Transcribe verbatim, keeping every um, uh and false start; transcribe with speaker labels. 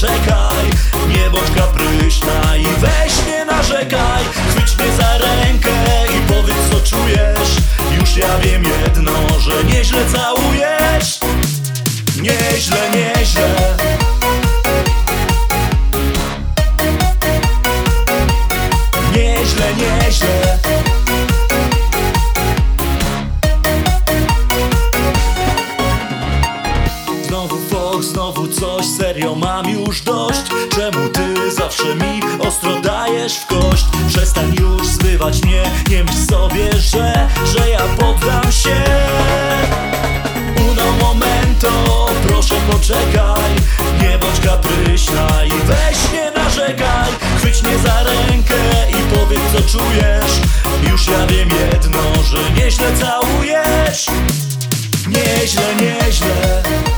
Speaker 1: poczekaj, nie bądź kapryśna i weź nie narzekaj. Chwyć mnie za rękę i powiedz co czujesz. Już ja wiem jedno, że nieźle całujesz. Nieźle, nieźle. Nieźle, nieźle. Znowu Fox, znowu coś, serio mam już dość. Czemu ty zawsze mi ostro dajesz w kość? Przestań już zbywać mnie, nie myśl sobie, że, że ja poddam się. Uno momento, proszę poczekaj, nie bądź kapryśna i weź nie narzekaj. Chwyć mnie za rękę i powiedz co czujesz. Już ja wiem jedno, że nieźle całujesz. Nieźle, nieźle.